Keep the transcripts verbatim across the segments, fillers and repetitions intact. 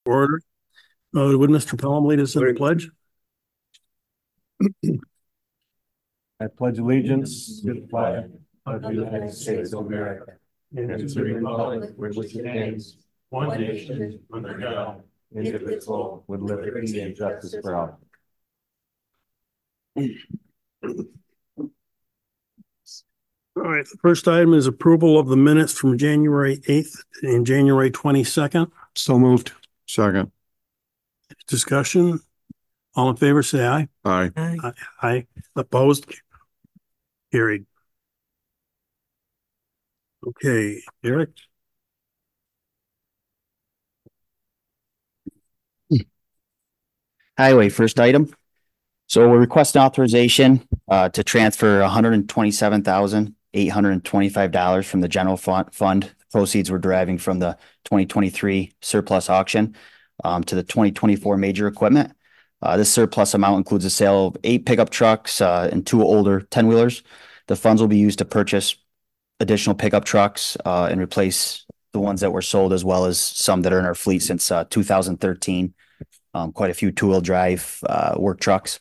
Order. Uh, would Mister Pelham lead us in the pledge? I pledge allegiance to the flag of the United States of America and to the republic for which it stands, one nation, under God, indivisible, with liberty and justice for all. All right, the first item is approval of the minutes from January eighth and January twenty-second. So moved. Second. Discussion. All in favor, say aye. Aye. Aye. Aye. Opposed? Carried. Okay, Eric. Highway, first item. So we're requesting authorization uh, to transfer one hundred twenty-seven thousand eight hundred twenty-five dollars from the general fund. Fund. Proceeds were deriving from the twenty twenty-three surplus auction um, to the twenty twenty-four major equipment. Uh, this surplus amount includes the sale of eight pickup trucks uh, and two older ten wheelers. The funds will be used to purchase additional pickup trucks uh, and replace the ones that were sold, as well as some that are in our fleet since uh, two thousand thirteen. Um, quite a few two-wheel drive uh, work trucks.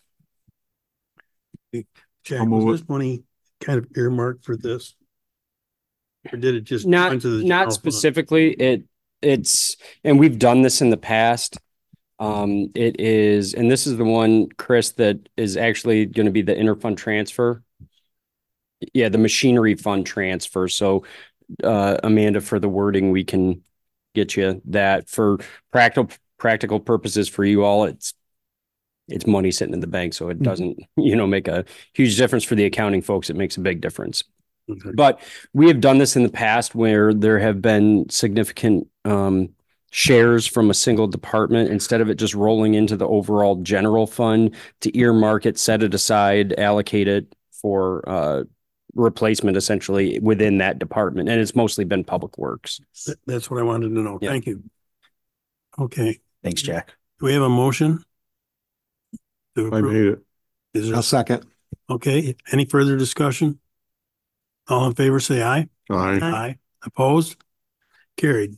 Jack, was this money kind of earmarked for this? Or did it just not into the not specifically? It it's and we've done this in the past. Um, it is, and this is the one, Chris, that is actually going to be the interfund transfer. Yeah, the machinery fund transfer. So, uh, Amanda, for the wording, we can get you that for practical practical purposes for you all. It's it's money sitting in the bank, so it doesn't you know make a huge difference for the accounting folks. It makes a big difference. Okay. But we have done this in the past where there have been significant um, shares from a single department. Instead of it just rolling into the overall general fund, to earmark it, set it aside, allocate it for uh, replacement essentially within that department. And it's mostly been public works. That's what I wanted to know. Yeah. Thank you. Okay. Thanks, Jack. Do we have a motion? I made it. Is there... I'll second. Okay. Any further discussion? All in favor, say aye. Aye. Aye. Opposed? Carried.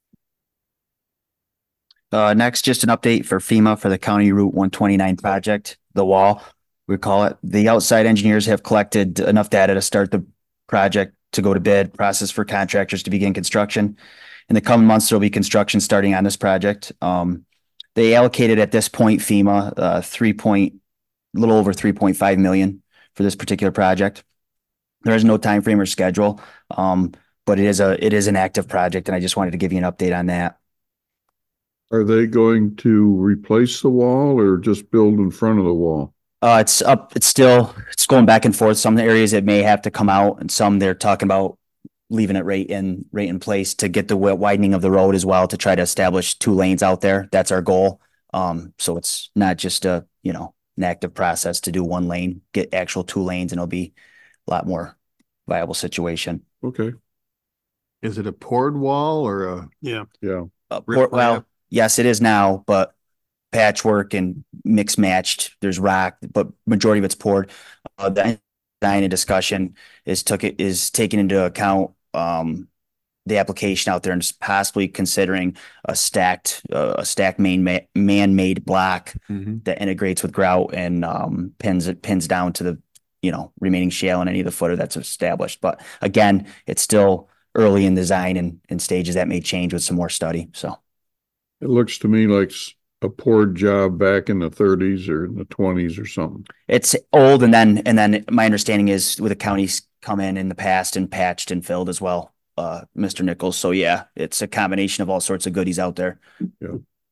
Uh, next, just an update for FEMA for the County Route one twenty-nine project, the wall, we call it. The outside engineers have collected enough data to start the project to go to bid, process for contractors to begin construction. In the coming months, there'll be construction starting on this project. Um, they allocated at this point FEMA uh, three point, a little over three point five million for this particular project. There is no time frame or schedule, um, but it is a it is an active project, and I just wanted to give you an update on that. Are they going to replace the wall or just build in front of the wall? Uh, it's up. It's still it's going back and forth. Some areas it may have to come out, and some they're talking about leaving it right in right in place to get the widening of the road as well, to try to establish two lanes out there. That's our goal. Um, so it's not just a you know an active process to do one lane, get actual two lanes, and it'll be a lot more viable situation. Okay. Is it a poured wall or a yeah yeah uh, port, well yes it is now, but patchwork and mixed matched. There's rock, but majority of it's poured. Uh, the design and discussion is took it is taken into account um the application out there and possibly considering a stacked uh, a stacked main ma man-made block mm-hmm. that integrates with grout and um pins it pins down to the you know remaining shale in any of the footer that's established. But again, it's still early in design and in stages that may change with some more study. So it looks to me like a poured job back in the thirties or in the twenties or something. It's old, and then and then my understanding is with the counties come in in the past and patched and filled as well, uh, Mister Nichols. So yeah, it's a combination of all sorts of goodies out there. Yeah.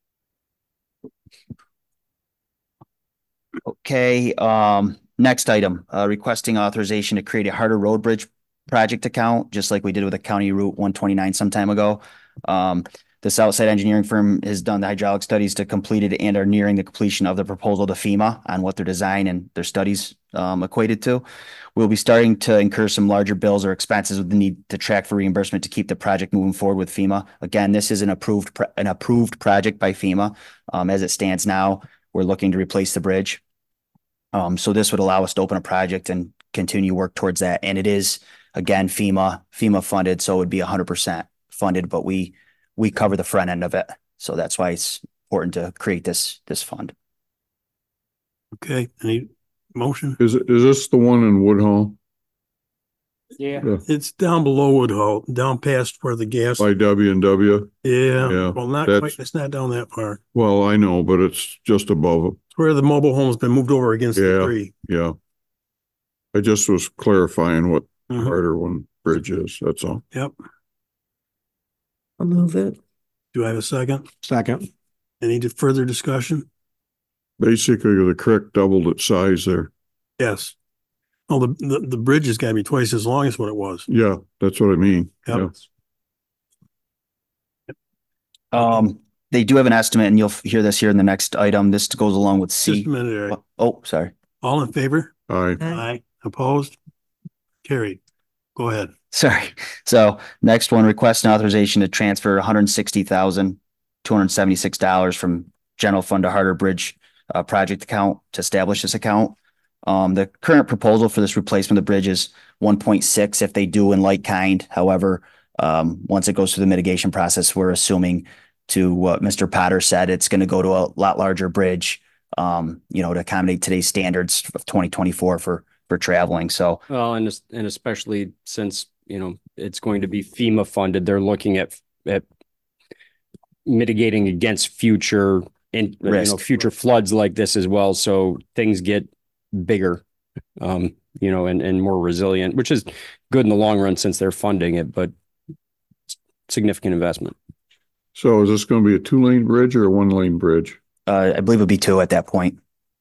Okay. Um, next item, uh, requesting authorization to create a Harder Road Bridge project account, just like we did with the County Route one twenty-nine some time ago. Um, This outside engineering firm has done the hydraulic studies to complete it and are nearing the completion of the proposal to FEMA on what their design and their studies um, equated to. We'll be starting to incur some larger bills or expenses with the need to track for reimbursement to keep the project moving forward with FEMA. Again, this is an approved an approved project by FEMA. Um, as it stands now, we're looking to replace the bridge. Um, so this would allow us to open a project and continue work towards that. And it is, again, FEMA FEMA funded, so it would be one hundred percent funded, but we we cover the front end of it. So that's why it's important to create this, this fund. Okay, any motion? Is it, is this the one in Woodhull Yeah. Yeah. It's down below Woodhull, down past where the gas, by W and W? yeah, Yeah, well, not that's- quite, it's not down that far. Well, I know, but it's just above it. It's where the mobile home's been moved over against the Yeah. tree. Yeah. I just was clarifying what Mhm. Harder One Bridge is, that's all. Yep. I'll move it. Do I have a second? Second. Any further discussion? Basically, the creek doubled its size there. Yes. Oh, the, the, the bridge has got to be twice as long as what it was. Yeah, that's what I mean. Yep. Yeah. Um, they do have an estimate and you'll f- hear this here in the next item. This goes along with Just C. a minute, Eric. Oh, sorry. All in favor? Aye. Aye. Opposed? Carried. Go ahead. Sorry. So next one, request an authorization to transfer one hundred sixty thousand, two hundred seventy-six dollars from general fund to Harder Bridge uh, project account to establish this account. Um, the current proposal for this replacement of the bridge is one point six if they do in like kind. However, um, once it goes through the mitigation process, we're assuming to what Mister Potter said, it's going to go to a lot larger bridge, um, you know, to accommodate today's standards of twenty twenty-four for, for traveling. So Well, and, es- and especially since, you know, it's going to be FEMA funded, they're looking at, at mitigating against future and, you know, Risk. future floods like this as well. So things get bigger, um, you know, and, and more resilient, which is good in the long run since they're funding it, but significant investment. So is this gonna be a two-lane bridge or a one-lane bridge uh, I believe it'll be two at that point.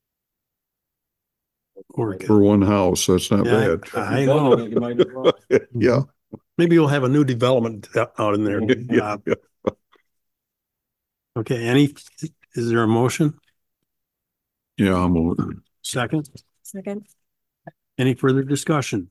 Or- for one house? That's not Yeah, bad. I know. Yeah. Maybe you'll have a new development out in there. Yeah. Uh, Okay, any, is there a motion? Yeah, I'm over. Second? Second. Any further discussion?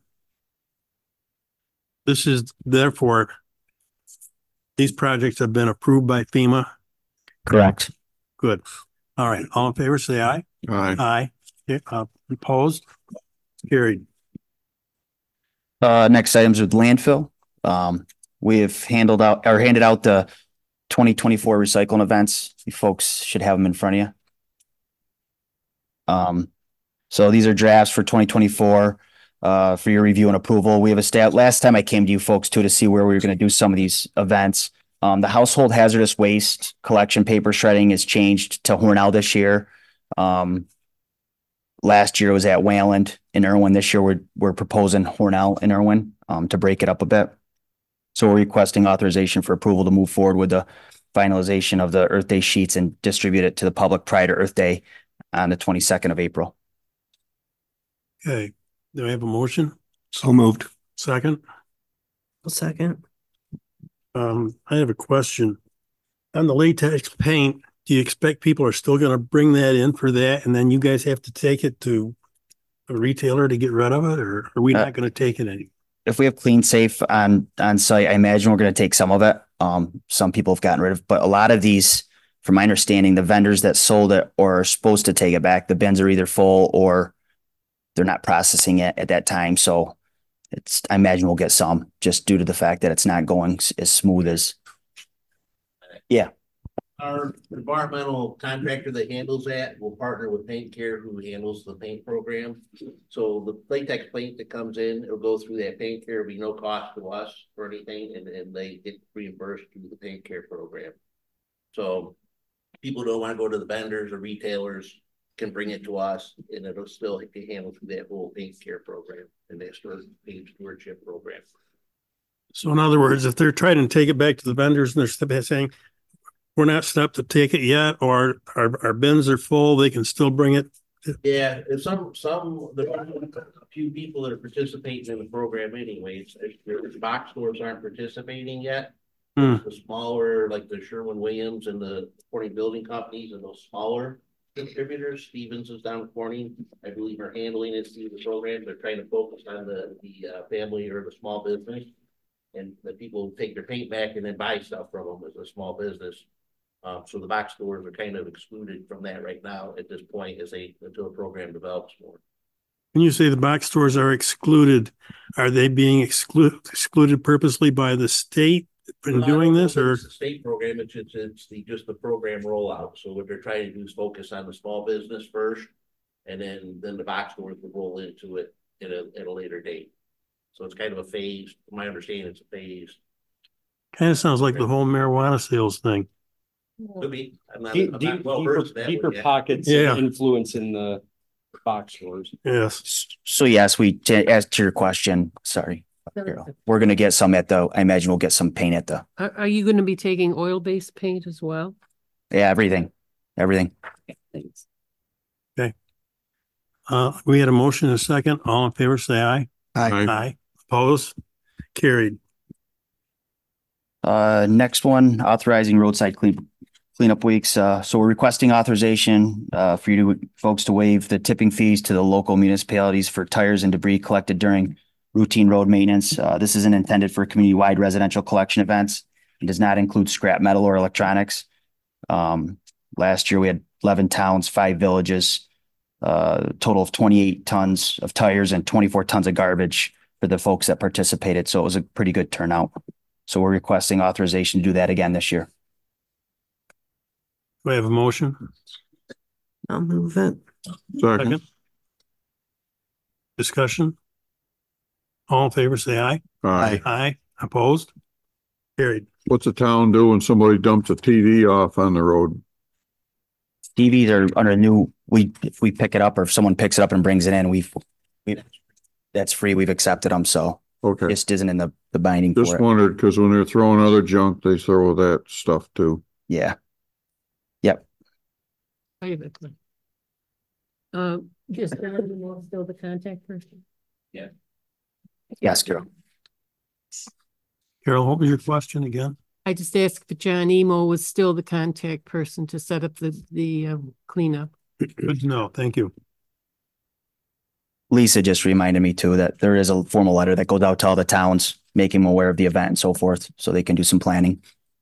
This is therefore, these projects have been approved by FEMA. Correct. Good. All right, all in favor, say aye. Aye. Aye. Yeah, uh, opposed? Carried. Uh, next items with landfill. Um, we have handled out or handed out the twenty twenty-four recycling events. You folks should have them in front of you. Um, so these are drafts for twenty twenty-four, uh, for your review and approval. We have a stat, last time I came to you folks too, to see where we were going to do some of these events. Um, the household hazardous waste collection paper shredding is changed to Hornell this year. Um, last year was at Wayland in Irwin. This year we're, we're proposing Hornell in Irwin, um, to break it up a bit. So we're requesting authorization for approval to move forward with the finalization of the Earth Day sheets and distribute it to the public prior to Earth Day on the twenty-second of April. Okay, do I have a motion? So moved. Second? I'll second. Um, I have a question. On the latex paint, do you expect people are still gonna bring that in for that and then you guys have to take it to a retailer to get rid of it, or are we Uh, not gonna take it any? If we have Clean Safe on, on site, I imagine we're going to take some of it. Um, some people have gotten rid of, but a lot of these, from my understanding, the vendors that sold it or are supposed to take it back, the bins are either full or they're not processing it at that time. So it's, I imagine we'll get some just due to the fact that it's not going s- as smooth as. Yeah, Our environmental contractor that handles that will partner with Paint Care, who handles the paint program. So the latex paint that comes in, it'll go through that Paint Care, it'll be no cost to us or anything, and, and they get reimbursed through the Paint Care program. So people don't want to go to the vendors or retailers, can bring it to us, and it'll still be handled through that whole Paint Care program and their paint stewardship program. So in other words, if they're trying to take it back to the vendors and they're still saying, we're not set up to take it yet, or our, our bins are full, they can still bring it. Yeah, and some, some, there are a few people that are participating in the program anyways. The box stores aren't participating yet. Hmm. The smaller, like the Sherwin-Williams and the Corning Building Companies and those smaller distributors, Stevens is down in Corning, I believe are handling it through the program. They're trying to focus on the, the uh, family or the small business. And the people take their paint back and then buy stuff from them as a small business. Um, so the box stores are kind of excluded from that right now at this point as they, until the program develops more. When you say the box stores are excluded, are they being excluded, excluded purposely by the state been doing this or? It's the state program, it's, it's, it's the, just the program rollout. So what they're trying to do is focus on the small business first. And then, then the box stores will roll into it at a, at a later date. So it's kind of a phase, from my understanding, it's a phase. Kind of sounds like the whole marijuana sales thing. Could be. I'm not, Deep, I'm deep, not well deeper, versed in that deeper one yet. pockets Yeah. of influence in the box stores. Yes. So yes, we, to answer to your question, sorry, Carol, we're gonna get some at the, I imagine we'll get some paint at the, Are, are you gonna be taking oil-based paint as well? yeah, everything, everything. Thanks. Uh, we had a motion and a second. All in favor, say aye. Aye. Aye. Opposed? Carried. Uh, next one, authorizing roadside clean, cleanup weeks. Uh, so we're requesting authorization, uh, for you to, folks to waive the tipping fees to the local municipalities for tires and debris collected during routine road maintenance. Uh, this isn't intended for community-wide residential collection events. It does not include scrap metal or electronics. Um, last year we had eleven towns, five villages, uh, total of twenty-eight tons of tires and twenty-four tons of garbage for the folks that participated. So it was a pretty good turnout. So we're requesting authorization to do that again this year. Do I have a motion? I'll move it. Second. Second. Discussion? All in favor, say aye. Aye. Aye. Opposed? Carried. What's the town do when somebody dumps a T V off on the road? T Vs are under a new, we, if we pick it up or if someone picks it up and brings it in, we've, we, that's free. We've accepted them. So Okay, just isn't in the, the binding just for it. wondered, because when they're throwing other junk, they throw that stuff too. Yeah. I have a question. Uh, is John Moore still the contact person? Yes, Carol. Carol, what was your question again? I just asked if John Emo was still the contact person to set up the, the um, cleanup. Good to know. Thank you. Lisa just reminded me too that there is a formal letter that goes out to all the towns, making them aware of the event and so forth, so they can do some planning.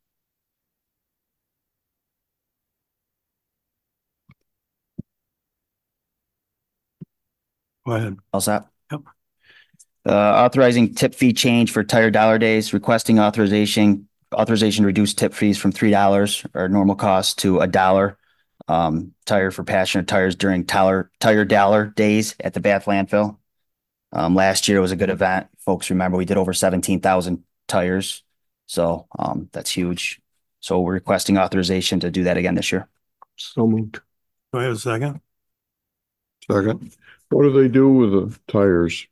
Go ahead. How's that? Yep. Uh, authorizing tip fee change for tire dollar days, requesting authorization, authorization to reduce tip fees from three dollars or normal cost to a dollar. Um, tire for passenger tires during tire, tire dollar days at the Bath landfill. Um, last year was a good event. Folks remember we did over seventeen thousand tires. So, um, that's huge. So we're requesting authorization to do that again this year. So moved. Do I have a second? Second. What do they do with the tires?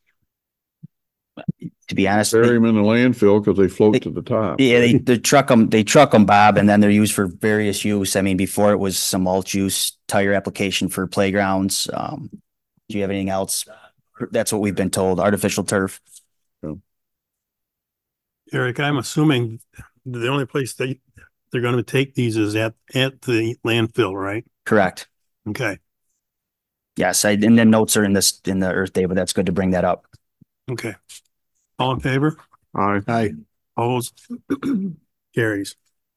To be honest, Bury they- them in the landfill because they float They- to the top. yeah, they, they truck them, they truck them, Bob, and then they're used for various use. I mean, before it was some mulch use, tire application for playgrounds. Um, do you have anything else? That's what we've been told, artificial turf. Eric, I'm assuming the only place they, they're going to take these is at, at the landfill, right? Correct. Okay. Yes, I, and then notes are in this, in the Earth Day, but that's good to bring that up. Okay. All in favor? Aye. Aye. Opposed? Carries.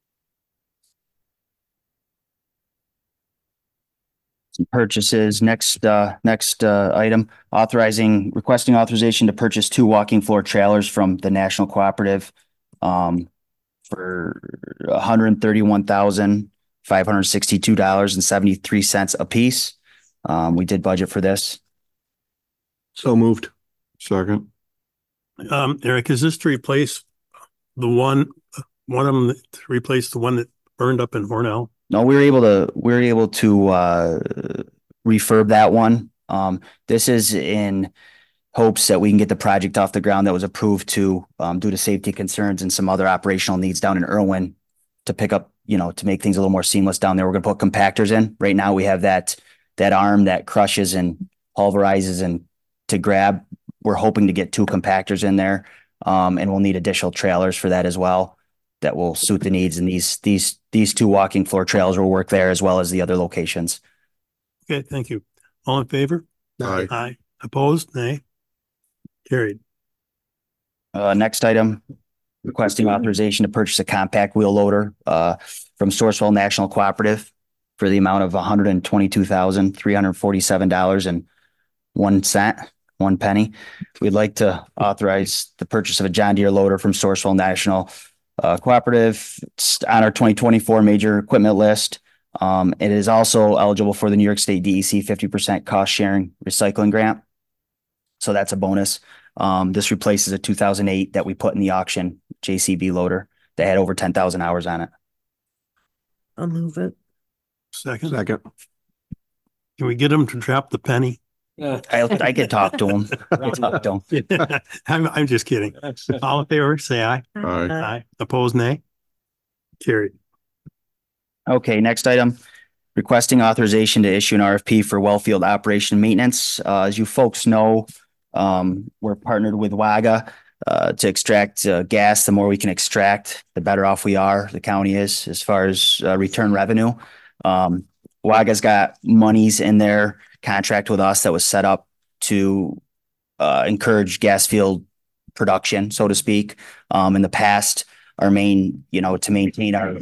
Some purchases. Next, uh, next, uh, item, authorizing, requesting authorization to purchase two walking floor trailers from the National Cooperative. Um, for one hundred thirty-one thousand, five hundred sixty-two dollars and seventy-three cents a piece. Um, we did budget for this. So moved. Second. Um, Eric, is this to replace the one, one of them that- to replace the one that burned up in Hornell? No, we were able to, we were able to, uh, refurb that one. Um, this is in hopes that we can get the project off the ground that was approved to, um, due to safety concerns and some other operational needs down in Irwin to pick up, you know, to make things a little more seamless down there. We're gonna put compactors in. Right now we have that, that arm that crushes and pulverizes and to grab. We're hoping to get two compactors in there. Um, and we'll need additional trailers for that as well. That will suit the needs, and these, these, these two walking floor trailers will work there as well as the other locations. Okay, thank you. All in favor? Aye. Aye. Opposed? Nay. Carried. Uh, next item, requesting authorization to purchase a compact wheel loader, uh, from Sourcewell National Cooperative for the amount of one hundred and twenty-two thousand, three hundred and forty-seven dollars and one cent, one penny. We'd like to authorize the purchase of a John Deere loader from Sourcewell National uh, cooperative. It's on our twenty twenty-four major equipment list. Um, it is also eligible for the New York State D E C fifty percent cost sharing recycling grant. So that's a bonus. Um, this replaces a two thousand eight that we put in the auction J C B loader that had over ten thousand hours on it. I'll move it. Second, Second. can we get them to drop the penny? I, I could talk to him. I could talk to him. I'm, I'm just kidding. All in favor, say aye. Aye. Aye. Opposed, nay. Carried. Okay, next item, requesting authorization to issue an R F P for well field operation maintenance. Uh, as you folks know, um, we're partnered with WAGA uh, to extract uh, gas. The more we can extract, the better off we are, the county is, as far as uh, return revenue. Um, WAGA's got monies in their contract with us that was set up to uh, encourage gas field production, so to speak. Um, in the past, our main, you know, to maintain our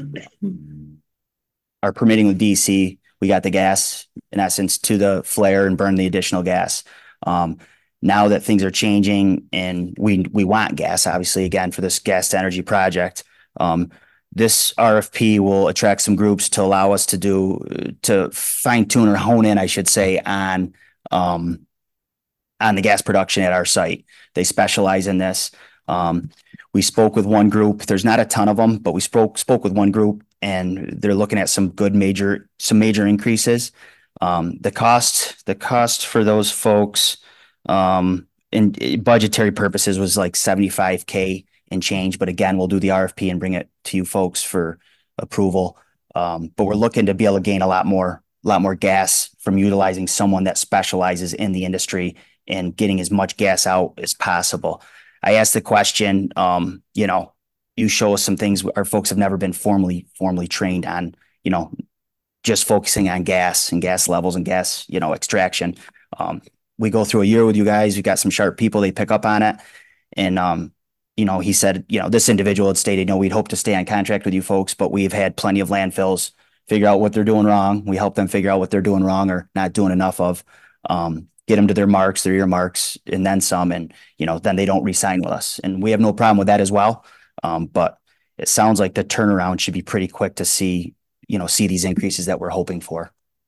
our permitting with D C, we got the gas in essence to the flare and burn the additional gas. Um, now that things are changing and we we want gas, obviously, again, for this gas to energy project, um, this R F P will attract some groups to allow us to do to fine tune or hone in, I should say, on um, on the gas production at our site. They specialize in this. Um, we spoke with one group. There's not a ton of them, but we spoke spoke with one group, and they're looking at some good major some major increases. Um, the cost the cost for those folks, um, in budgetary purposes, was like seventy-five K and change. But again, we'll do the R F P and bring it to you folks for approval. Um, but we're looking to be able to gain a lot more a lot more gas from utilizing someone that specializes in the industry and getting as much gas out as possible. I asked the question, um, you know, you show us some things our folks have never been formally, formally trained on, you know, just focusing on gas and gas levels and gas, you know, extraction. Um, we go through a year with you guys. You got some sharp people, they pick up on it. And, um, you know, he said, you know, this individual had stated, you know, we'd hope to stay on contract with you folks, but we've had plenty of landfills figure out what they're doing wrong. We help them figure out what they're doing wrong or not doing enough of. Um, get them to their marks, their earmarks, and then some, and, you know, then they don't re-sign with us. And we have no problem with that as well. Um, but it sounds like the turnaround should be pretty quick to see, you know, see these increases that we're hoping for.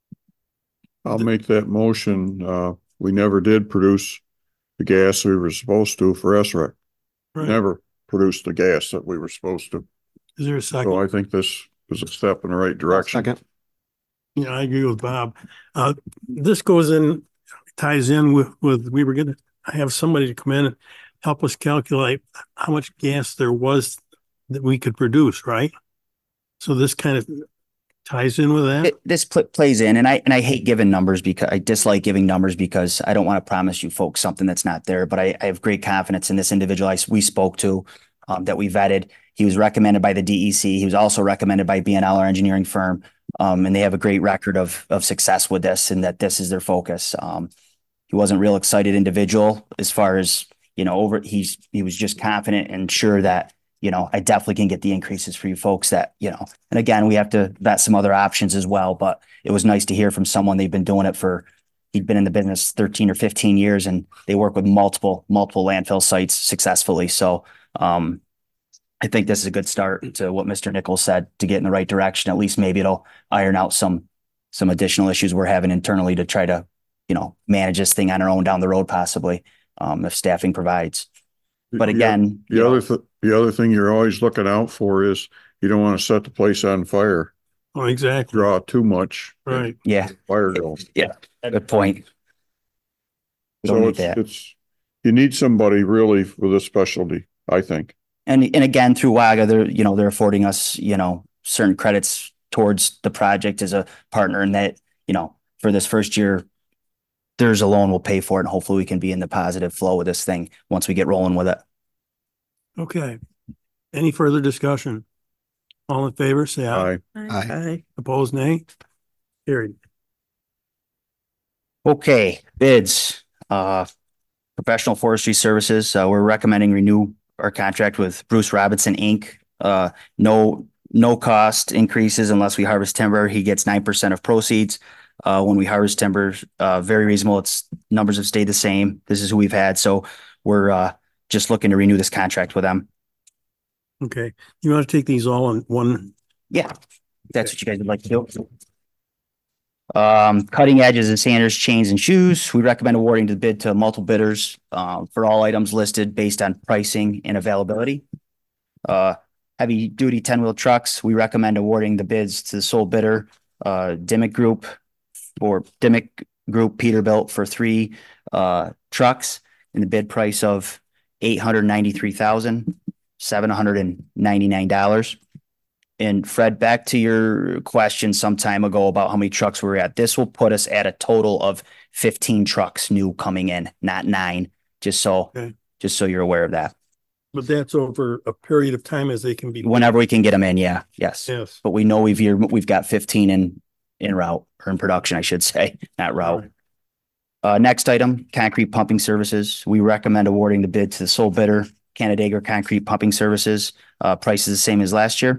I'll make that motion. Uh, we never did produce the gas we were supposed to for S R E C. Right. Never produced the gas that we were supposed to. Is there a second? So I think this is a step in the right direction. Second. Yeah, I agree with Bob. Uh, this goes in, ties in with, with, we were gonna have somebody to come in and help us calculate how much gas there was that we could produce, right? So this kind of ties in with that? It, this pl- plays in, and I and I hate giving numbers because I dislike giving numbers because I don't want to promise you folks something that's not there. But I, I have great confidence in this individual I, we spoke to, um, that we vetted. He was recommended by the D E C. He was also recommended by B N L, our engineering firm, um, and they have a great record of of success with this, and that this is their focus. Um, he wasn't real excited individual as far as, you know, over. He's he was just confident and sure that, you know, I definitely can get the increases for you folks that, you know, and again, we have to vet some other options as well, but it was nice to hear from someone. They've been doing it for, he'd been in the business thirteen or fifteen years, and they work with multiple, multiple landfill sites successfully. So, um, I think this is a good start to what Mister Nichols said, to get in the right direction. At least maybe it'll iron out some, some additional issues we're having internally to try to, you know, manage this thing on our own down the road, possibly, um, if staffing provides. But again, the, the other th- the other thing you're always looking out for is you don't want to set the place on fire, Oh, exactly. draw too much, Right. yeah, fire going. good point. We don't So need it's, that. it's, you need somebody really with a specialty, I think. And, and again, through WAGA, they're, you know, they're affording us, you know, certain credits towards the project as a partner, and that, you know, for this first year, there's a loan we'll pay for it, and hopefully we can be in the positive flow with this thing once we get rolling with it. Okay. Any further discussion? All in favor, say aye. I, Aye. Opposed, nay? Carried. Okay, bids, uh, professional forestry services. Uh, we're recommending renew our contract with Bruce Robinson, Incorporated. Uh, no, no cost increases unless we harvest timber. He gets nine percent of proceeds. Uh, when we harvest timber, uh, very reasonable. It's numbers have stayed the same. This is who we've had. So we're, uh, just looking to renew this contract with them. Okay, you want to take these all in one? Yeah, if that's what you guys would like to do. Um, cutting edges and sanders, chains and shoes. We recommend awarding the bid to multiple bidders, uh, for all items listed based on pricing and availability. Uh, heavy duty ten wheel trucks. We recommend awarding the bids to the sole bidder, uh, Dimick Group or Dimick Group Peterbilt for three, uh, trucks in the bid price of eight hundred ninety-three thousand, seven hundred and ninety-nine dollars. And Fred, back to your question some time ago about how many trucks we're at. This will put us at a total of fifteen trucks new coming in, not nine, just so, Okay. just so you're aware of that. But that's over a period of time as they can be. Whenever we can get them in, yeah, yes. Yes. But we know we've here, we've got fifteen in, in route or in production, I should say, not route. Right. Uh, next item, concrete pumping services. We recommend awarding the bid to the sole bidder, Canandaigua Concrete Pumping Services. Uh, price is the same as last year.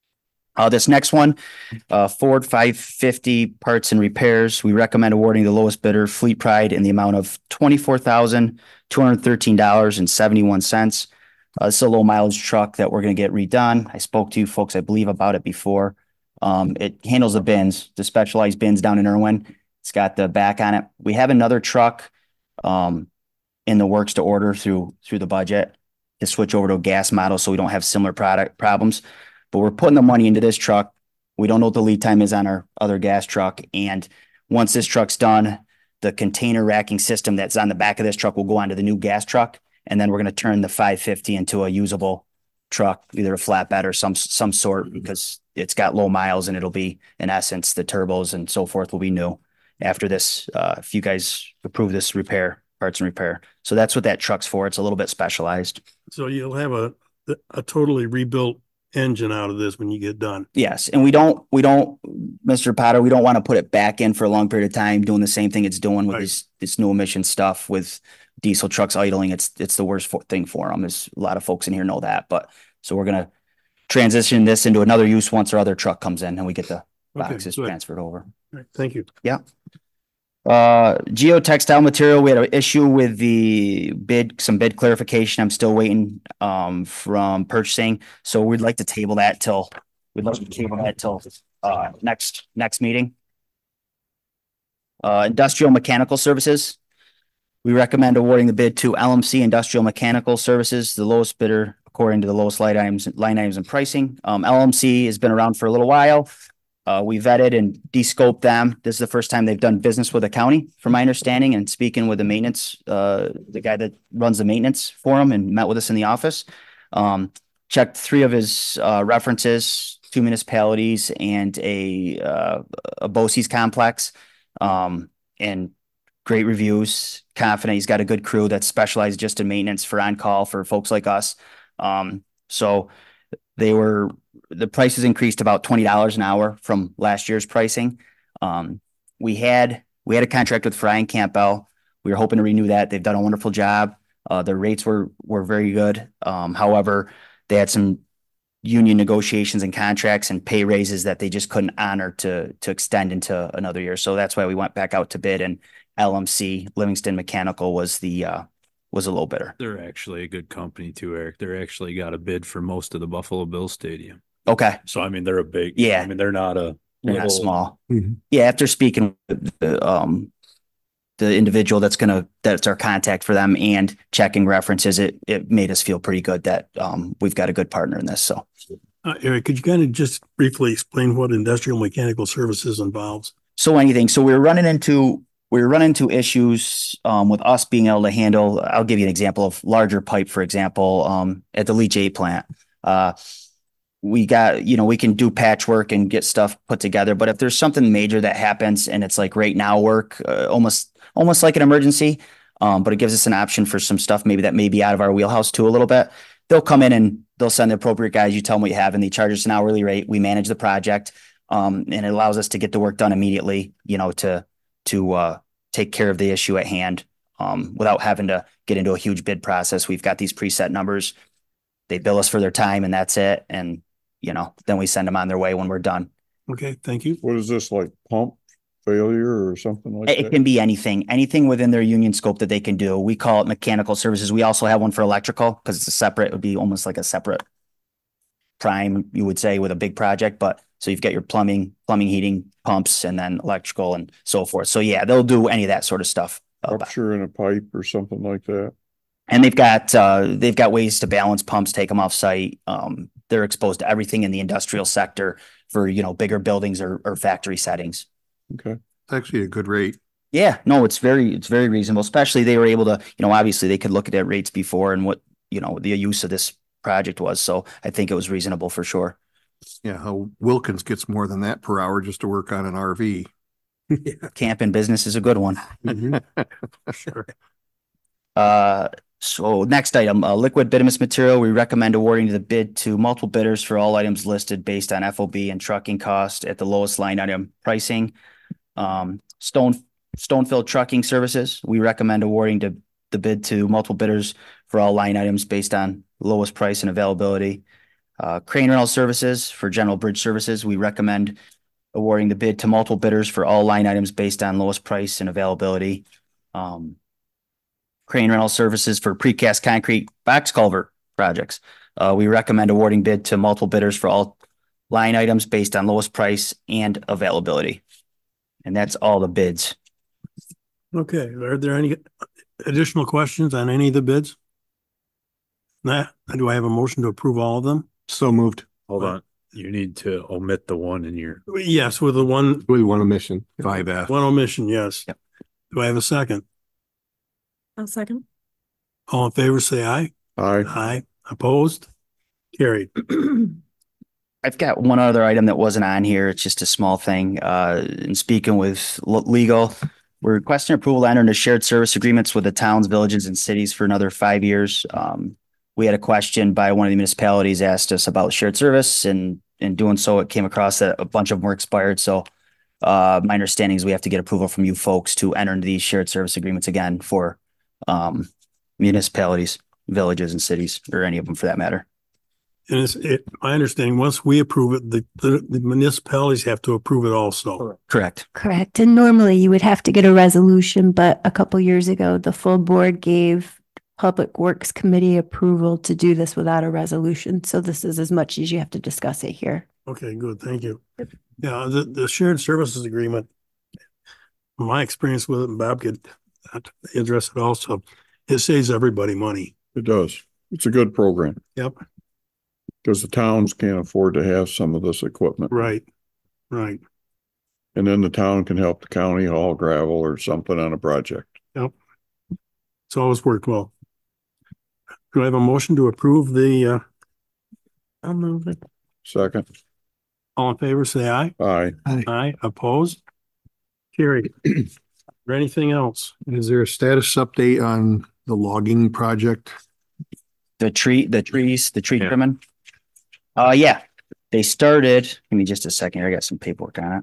Uh, this next one, uh, Ford five fifty parts and repairs. We recommend awarding the lowest bidder, Fleet Pride, in the amount of twenty-four thousand, two hundred thirteen dollars and seventy-one cents. Uh, this is a low mileage truck that we're going to get redone. I spoke to you folks, I believe, about it before. Um, it handles the bins, the specialized bins down in Irwin. It's got the back on it. We have another truck, um, in the works to order through, through the budget to switch over to a gas model so we don't have similar product problems. But we're putting the money into this truck. We don't know what the lead time is on our other gas truck. And once this truck's done, the container racking system that's on the back of this truck will go onto the new gas truck. And then we're going to turn the five fifty into a usable truck, either a flatbed or some, some sort, because it's got low miles and it'll be, in essence, the turbos and so forth will be new after this. Uh, if you guys approve this repair, parts and repair. So that's what that truck's for. It's a little bit specialized. So you'll have a, a totally rebuilt engine out of this when you get done. Yes, and we don't, we don't, Mister Potter, we don't want to put it back in for a long period of time doing the same thing it's doing with Right. this, this new emission stuff with diesel trucks idling. It's, it's the worst for, thing for them. There's a lot of folks in here know that, but so we're going to transition this into another use once our other truck comes in and we get the Okay, boxes good. transferred over. All right, thank you. Uh, geotextile material, we had an issue with the bid, some bid clarification. I'm still waiting, um, from purchasing. So we'd like to table that till, we'd like to table that till, uh, next, next meeting. Uh, industrial mechanical services. We recommend awarding the bid to L M C Industrial Mechanical Services, the lowest bidder according to the lowest line items, line items and pricing. Um, L M C has been around for a little while. Uh, we vetted and de-scoped them. This is the first time they've done business with the county, from my understanding, and speaking with the maintenance, uh, the guy that runs the maintenance for him and met with us in the office. Um, checked three of his, uh, references, two municipalities and a, uh, a BOCES complex. Um, and great reviews, confident he's got a good crew that's specialized just in maintenance for on-call for folks like us. Um, so they were, the prices increased about twenty dollars an hour from last year's pricing. Um, we had, we had a contract with Fry and Campbell. We were hoping to renew that. They've done a wonderful job. Uh, their rates were, were very good. Um, however, they had some union negotiations and contracts and pay raises that they just couldn't honor to, to extend into another year. So that's why we went back out to bid, and L M C Livingston Mechanical was the, uh, was a low bidder. They're actually a good company too, Eric. They're actually got a bid for most of the Buffalo Bills stadium. Okay. So I mean, they're a big, Yeah. I mean, they're not a They're not little- small. Mhm. Yeah, after speaking with the, um, the individual that's gonna, that's our contact for them and checking references, it, it made us feel pretty good that, um, we've got a good partner in this, so. Uh, Eric, could you kind of just briefly explain what industrial mechanical services involves? So anything, so we were running into, we were running into issues, um, with us being able to handle, I'll give you an example of larger pipe, for example, um, at the leachate plant. Uh, we got, you know, we can do patchwork and get stuff put together, but if there's something major that happens and it's like right now work, uh, almost, almost like an emergency, um, but it gives us an option for some stuff maybe that may be out of our wheelhouse too a little bit. They'll come in and they'll send the appropriate guys. You tell them what you have and they charge us an hourly rate. We manage the project. Um, and it allows us to get the work done immediately, you know, to, to, uh, take care of the issue at hand, um, without having to get into a huge bid process. We've got these preset numbers. They bill us for their time and that's it. And, you know, then we send them on their way when we're done. Okay, thank you. What is this, like pump failure or something like It that? can be anything, anything within their union scope that they can do. We call it mechanical services. We also have one for electrical because it's a separate, it would be almost like a separate prime, you would say, with a big project, but so you've got your plumbing, plumbing, heating, pumps, and then electrical and so forth. So yeah, they'll do any of that sort of stuff. Uh, Rupture in a pipe or something like that. And they've got, uh, they've got ways to balance pumps, take them off site. Um, they're exposed to everything in the industrial sector for, you know, bigger buildings or, or factory settings. Okay. It's actually a good rate. Yeah, no, it's very, it's very reasonable, especially they were able to, you know, obviously they could look at their rates before and what, you know, the use of this project was. So I think it was reasonable for sure. Yeah, how Wilkins gets more than that per hour just to work on an R V. Camp and business is a good one. Sure. Uh, so next item, uh, liquid bituminous material. We recommend awarding the bid to multiple bidders for all items listed based on F O B and trucking cost at the lowest line item pricing. Um, stone, Stonefield Trucking Services. We recommend awarding to the bid to multiple bidders for all line items based on lowest price and availability. Uh, Crane Rental Services for general bridge services. We recommend awarding the bid to multiple bidders for all line items based on lowest price and availability. Um, Crane Rental Services for precast concrete box culvert projects. Uh, we recommend awarding bid to multiple bidders for all line items based on lowest price and availability. And that's all the bids. Okay, are there any additional questions on any of the bids? Nah, do I have a motion to approve all of them? So moved. Hold on. You need to omit the one in your, Yes, with the one, With one omission, five F. one omission, yes. Yep. Do I have a second? I'll second. All in favor, say aye. Aye. Aye. Opposed? Carried. I've got one other item that wasn't on here. It's just a small thing. Uh, in speaking with l- legal, we're requesting approval to enter into shared service agreements with the towns, villages, and cities for another five years. Um, we had a question by one of the municipalities asked us about shared service, and in doing so, it came across that a bunch of them were expired. So, uh, my understanding is we have to get approval from you folks to enter into these shared service agreements again for um, municipalities, villages, and cities, or any of them for that matter. And it's, it, my understanding, once we approve it, the, the the municipalities have to approve it also. Correct. Correct. And normally you would have to get a resolution, but a couple years ago, the full board gave Public Works Committee approval to do this without a resolution. So this is as much as you have to discuss it here. Okay, good, thank you. Yeah, the, the shared services agreement, my experience with it, and Bob could address it also, it saves everybody money. It does. It's a good program. Yep. Because the towns can't afford to have some of this equipment. Right, right. And then the town can help the county haul gravel or something on a project. Yep. It's always worked well. Do I have a motion to approve the, uh, I'll move it. Second. all in favor, say aye. Aye. Aye, opposed? Carried. Or anything else? Is there a status update on the logging project? The tree, the trees, the tree Yeah. trimming. Uh, yeah, they started, give me just a second here. I got some paperwork on it.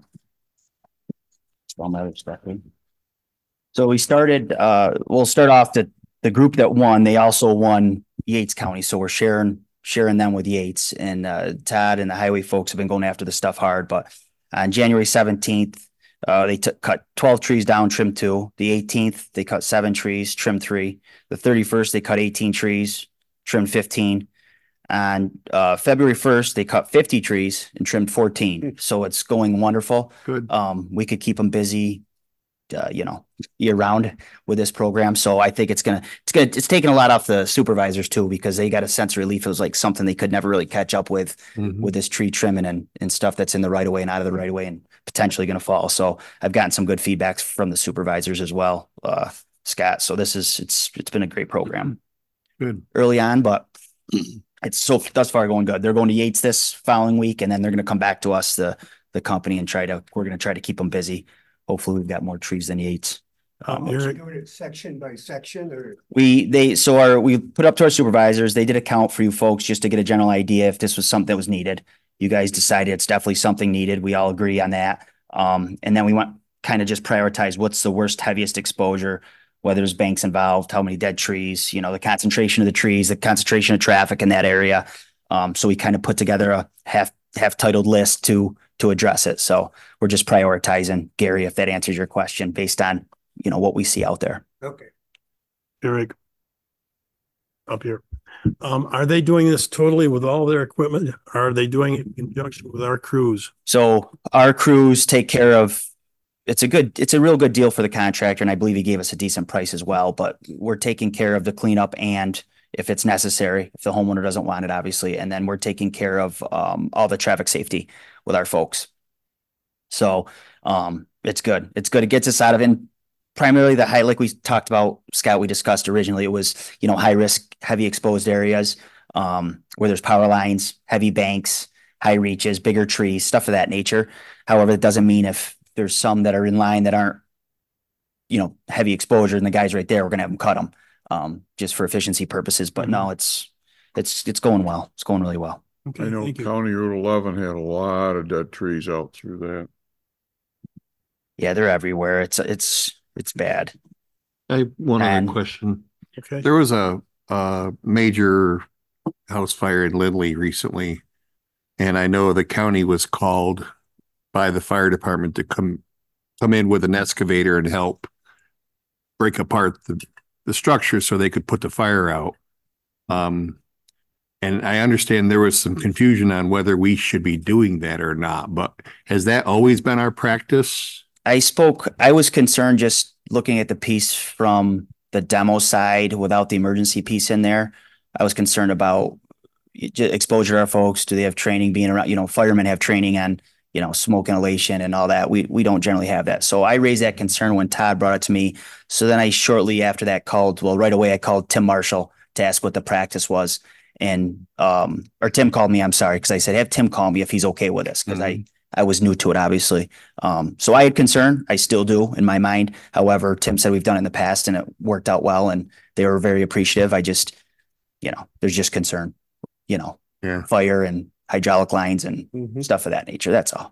Spell my other stuff in. So we started, uh, we'll start off the, the group that won, they also won Yates County. So we're sharing, sharing them with Yates, and, uh, Todd and the highway folks have been going after this stuff hard, but on January seventeenth, uh, they took, cut twelve trees down, trimmed two. The eighteenth, they cut seven trees, trimmed three. The thirty-first, they cut eighteen trees, trimmed fifteen. And uh, February first, they cut fifty trees and trimmed fourteen. So it's going wonderful. Good. Um, we could keep them busy, uh, you know, year round with this program. So I think it's gonna, it's gonna, it's taking a lot off the supervisors too, because they got a sense of relief. It was like something they could never really catch up with, Mhm. with this tree trimming and, and stuff that's in the right of way and out of the right of way and potentially going to fall. So I've gotten some good feedbacks from the supervisors as well, uh, Scott. So this is, it's, it's been a great program Good. early on, but it's so thus far going good. They're going to Yates this following week, and then they're going to come back to us, the, the company, and try to, we're going to try to keep them busy. Hopefully we've got more trees than Yates. Um, Eric, Doing it section by section or? we, they, so our, we put up to our supervisors, they did a count for you folks just to get a general idea if this was something that was needed. You guys decided it's definitely something needed. We all agree on that. Um, and then we went kind of just prioritize what's the worst, heaviest exposure, whether there's banks involved, how many dead trees, you know, the concentration of the trees, the concentration of traffic in that area. Um, so we kind of put together a half, half titled list to, to address it. So we're just prioritizing, Gary, if that answers your question based on, you know, what we see out there. Okay. Eric, up here. Um, are they doing this totally with all their equipment? Or are they doing it in conjunction with our crews? So our crews take care of, it's a good, it's a real good deal for the contractor, and I believe he gave us a decent price as well, but we're taking care of the cleanup and if it's necessary, if the homeowner doesn't want it, obviously, and then we're taking care of um all the traffic safety with our folks. So um it's good. It's good. It gets us out of in primarily the high, like we talked about, Scott, we discussed originally, it was, you know, high risk, heavy exposed areas um where there's power lines, heavy banks, high reaches, bigger trees, stuff of that nature. However, it doesn't mean if there's some that are in line that aren't, you know, heavy exposure and the guy's right there, we're gonna have them cut them um just for efficiency purposes. But no, it's it's it's going well. It's going really well. Okay, I know thank you. County Route eleven had a lot of dead trees out through that. Yeah, they're everywhere. It's it's it's bad. I have one And- other question. Okay. There was a, a major house fire in Lindley recently. And I know the county was called by the fire department to come, come in with an excavator and help break apart the, the structure so they could put the fire out. Um, and I understand there was some confusion on whether we should be doing that or not, but has that always been our practice? I spoke, I was concerned just looking at the piece from the demo side without the emergency piece in there. I was concerned about j- exposure to our folks. Do they have training being around, you know, firemen have training on, you know, smoke inhalation and all that. We, we don't generally have that. So I raised that concern when Todd brought it to me. So then I shortly after that called, well, right away I called Tim Marshall to ask what the practice was. And, um, or Tim called me, I'm sorry, because I said, have Tim call me if he's okay with this, because I, I was new to it, obviously. Um, so I had concern. I still do in my mind. However, Tim said we've done it in the past and it worked out well and they were very appreciative. I just, you know, there's just concern, you know, Yeah. fire and hydraulic lines and Mhm. stuff of that nature. That's all.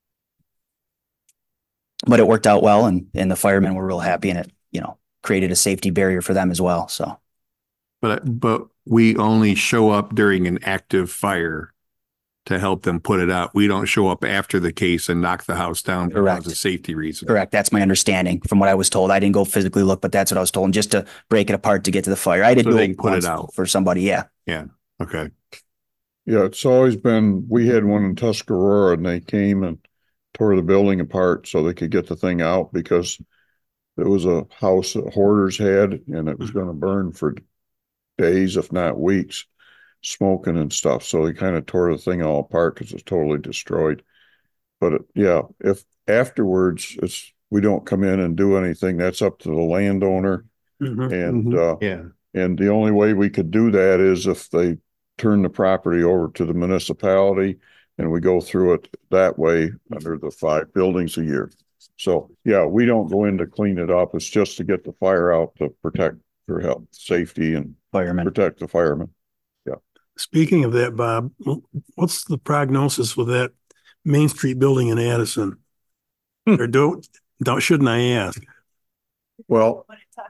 But it worked out well and, and the firemen were real happy and it, you know, created a safety barrier for them as well. So But, but we only show up during an active fire to help them put it out. We don't show up after the case and knock the house down Correct. because of safety reasons. correct. That's my understanding from what I was told. I didn't go physically look, but that's what I was told. And just to break it apart to get to the fire. I did So do they it can put it once out. for somebody. Yeah. Okay. Yeah, it's always been, we had one in Tuscarora and they came and tore the building apart so they could get the thing out because it was a house that hoarders had and it was gonna burn for days, if not weeks, smoking and stuff. So they kind of tore the thing all apart because it's totally destroyed. But it, yeah, if afterwards it's, we don't come in and do anything, that's up to the landowner. Mhm. And, uh, Yeah. and the only way we could do that is if they turn the property over to the municipality and we go through it that way under the five buildings a year. So, yeah, we don't go in to clean it up. It's just to get the fire out to protect their health, safety and Firemen. protect the firemen. Speaking of that, Bob, what's the prognosis with that Main Street building in Addison? Or don't, don't, shouldn't I ask? Well,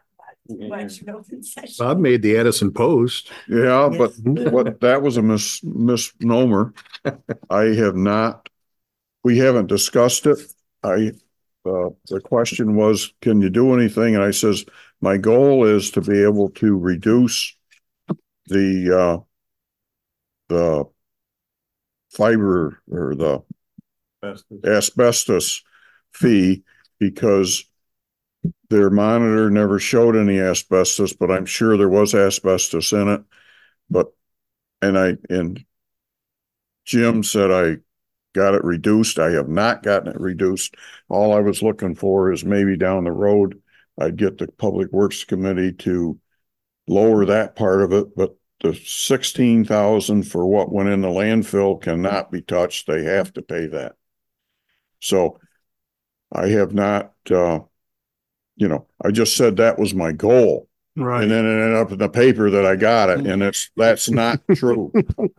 Bob made the Edison Post. yeah, but what, that was a mis- misnomer. I have not, we haven't discussed it. I, uh, the question was, can you do anything? And I says, my goal is to be able to reduce the, uh, the fiber or the asbestos fee because their monitor never showed any asbestos, but I'm sure there was asbestos in it. But, and I, and Jim said I got it reduced. I have not gotten it reduced. All I was looking for is maybe down the road, I'd get the Public Works Committee to lower that part of it, but the sixteen thousand for what went in the landfill cannot be touched. They have to pay that. So I have not, uh, you know, I just said that was my goal. Right. And then it ended up in the paper that I got it, and it's, that's not true.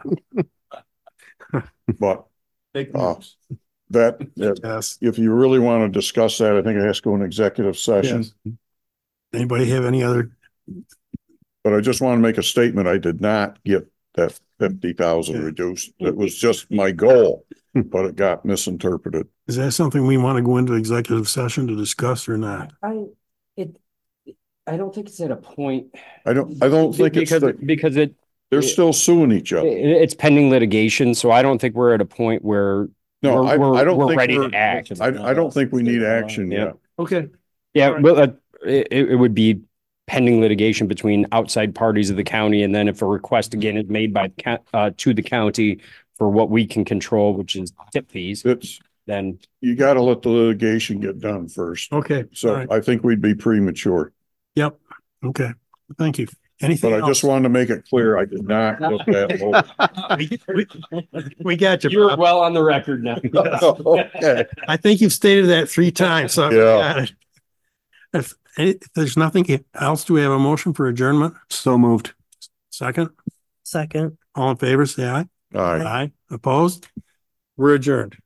But uh, that, that, Yes. if you really want to discuss that, I think it has to go in executive session. Yes. Anybody have any other? But I just want to make a statement. I did not get that fifty thousand Yeah. reduced. It was just my goal, but it got misinterpreted. Is that something we want to go into executive session to discuss or not? I, it, I don't think it's at a point. I don't, I don't think it's, Because, the- because it, they're still suing each it, other. it's pending litigation, so I don't think we're at a point where No, we're, I, we're, I don't we're think ready we're, to act. I, I don't think we need action Yeah. yet. Okay. Yeah, Alright. well, uh, it, it would be pending litigation between outside parties of the county, and then if a request again is made by, the co- uh, to the county for what we can control, which is tip fees, It's, then you gotta let the litigation get done first. Okay. So Alright. I think we'd be premature, Yep. Okay. Thank you. Anything but I just else? wanted to make it clear, I did not look that low. We, we- we got you. you're Bob. well on the record now. Okay. I think you've stated that three times, so. we Yeah. got it. If, if there's nothing else, do we have a motion for adjournment? So moved. Second, Second. all in favor, say aye. All right. Aye. Opposed? We're adjourned.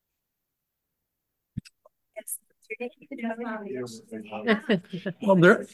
Well, there,